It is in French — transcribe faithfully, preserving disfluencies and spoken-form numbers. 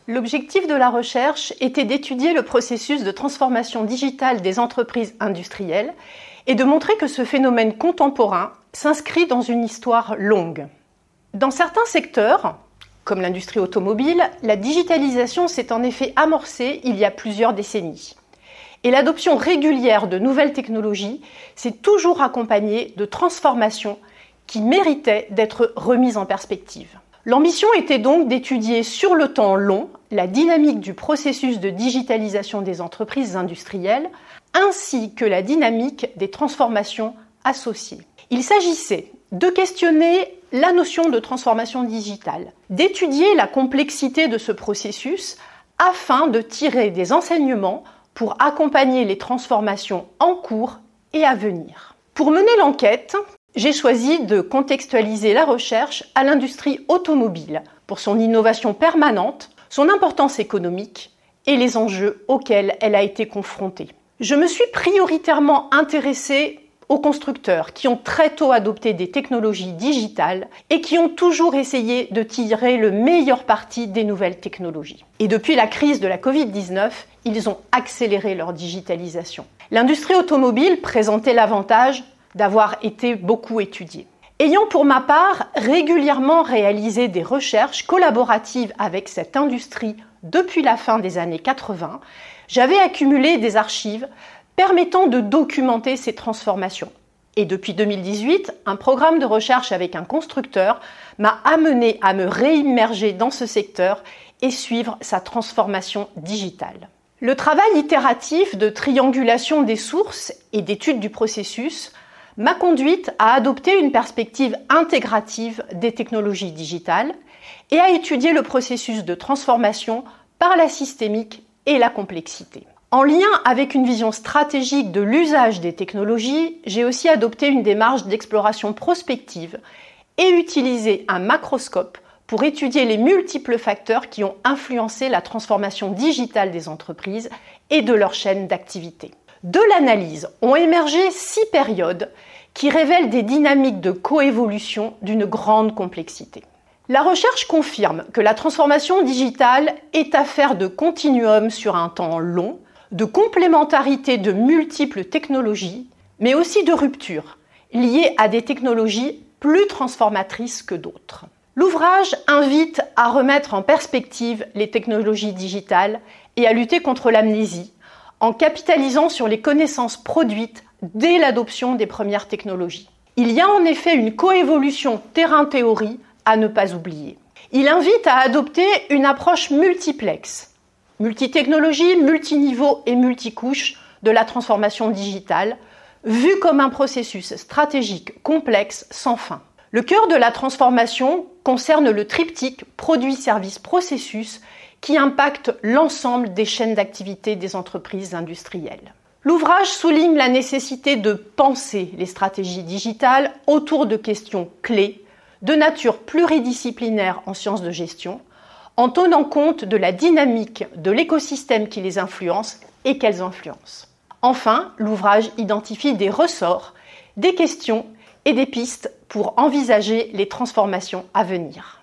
L'objectif de la recherche était d'étudier le processus de transformation digitale des entreprises industrielles et de montrer que ce phénomène contemporain s'inscrit dans une histoire longue. Dans certains secteurs, comme l'industrie automobile, la digitalisation s'est en effet amorcée il y a plusieurs décennies. Et l'adoption régulière de nouvelles technologies s'est toujours accompagnée de transformations qui méritaient d'être remises en perspective. L'ambition était donc d'étudier sur le temps long la dynamique du processus de digitalisation des entreprises industrielles ainsi que la dynamique des transformations associées. Il s'agissait de questionner la notion de transformation digitale, d'étudier la complexité de ce processus afin de tirer des enseignements pour accompagner les transformations en cours et à venir. Pour mener l'enquête, j'ai choisi de contextualiser la recherche à l'industrie automobile pour son innovation permanente, son importance économique et les enjeux auxquels elle a été confrontée. Je me suis prioritairement intéressée aux constructeurs qui ont très tôt adopté des technologies digitales et qui ont toujours essayé de tirer le meilleur parti des nouvelles technologies. Et depuis la crise de la covid dix-neuf, ils ont accéléré leur digitalisation. L'industrie automobile présentait l'avantage d'avoir été beaucoup étudiée. Ayant pour ma part régulièrement réalisé des recherches collaboratives avec cette industrie depuis la fin des années quatre-vingts, j'avais accumulé des archives permettant de documenter ces transformations. Et depuis deux mille dix-huit, un programme de recherche avec un constructeur m'a amené à me réimmerger dans ce secteur et suivre sa transformation digitale. Le travail itératif de triangulation des sources et d'étude du processus m'a conduite à adopter une perspective intégrative des technologies digitales et à étudier le processus de transformation par la systémique et la complexité. En lien avec une vision stratégique de l'usage des technologies, j'ai aussi adopté une démarche d'exploration prospective et utilisé un macroscope pour étudier les multiples facteurs qui ont influencé la transformation digitale des entreprises et de leur chaîne d'activité. De l'analyse ont émergé six périodes qui révèlent des dynamiques de coévolution d'une grande complexité. La recherche confirme que la transformation digitale est affaire de continuum sur un temps long, de complémentarité de multiples technologies, mais aussi de ruptures liées à des technologies plus transformatrices que d'autres. L'ouvrage invite à remettre en perspective les technologies digitales et à lutter contre l'amnésie en capitalisant sur les connaissances produites dès l'adoption des premières technologies. Il y a en effet une coévolution terrain-théorie à ne pas oublier. Il invite à adopter une approche multiplexe, multitechnologie, multiniveau et multicouche de la transformation digitale, vue comme un processus stratégique complexe sans fin. Le cœur de la transformation concerne le triptyque produit-service-processus qui impacte l'ensemble des chaînes d'activité des entreprises industrielles. L'ouvrage souligne la nécessité de penser les stratégies digitales autour de questions clés de nature pluridisciplinaire en sciences de gestion, en tenant compte de la dynamique de l'écosystème qui les influence et qu'elles influencent. Enfin, l'ouvrage identifie des ressorts, des questions et des pistes pour envisager les transformations à venir.